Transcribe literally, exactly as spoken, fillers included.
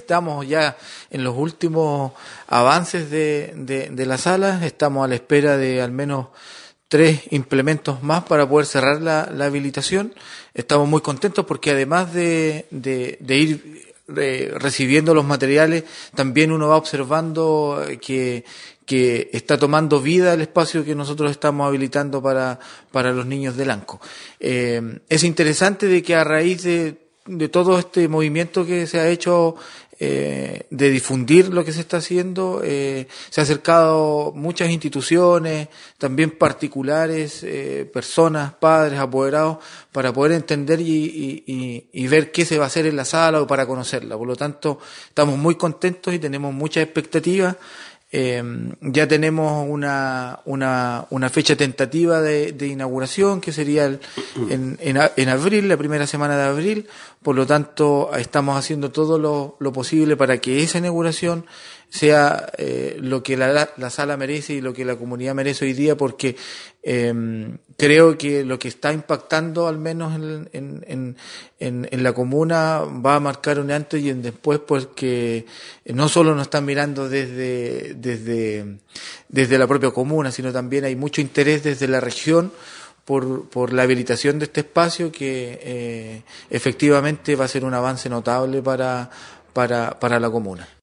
estamos ya en los últimos avances de, de, de la sala, estamos a la espera de al menos tres implementos más para poder cerrar la, la habilitación. Estamos muy contentos porque además de, de, de ir eh, recibiendo los materiales, también uno va observando que, que está tomando vida el espacio que nosotros estamos habilitando para, para los niños del ANCO. Eh, es interesante de que a raíz de, de todo este movimiento que se ha hecho Eh, de difundir lo que se está haciendo, eh, se ha acercado muchas instituciones, también particulares, eh, personas, padres, apoderados, para poder entender y, y, y, y ver qué se va a hacer en la sala o para conocerla. Por lo tanto, estamos muy contentos y tenemos muchas expectativas. Eh, ya tenemos una, una, una fecha tentativa de, de inauguración que sería el, en, en, en abril, la primera semana de abril. Por lo tanto, estamos haciendo todo lo, lo posible para que esa inauguración sea eh, lo que la, la sala merece y lo que la comunidad merece hoy día, porque eh, creo que lo que está impactando, al menos en, en, en, en, en la comuna, va a marcar un antes y un después, porque no solo nos están mirando desde, desde, desde la propia comuna, sino también hay mucho interés desde la región por, por la habilitación de este espacio que eh, efectivamente va a ser un avance notable para, para, para la comuna.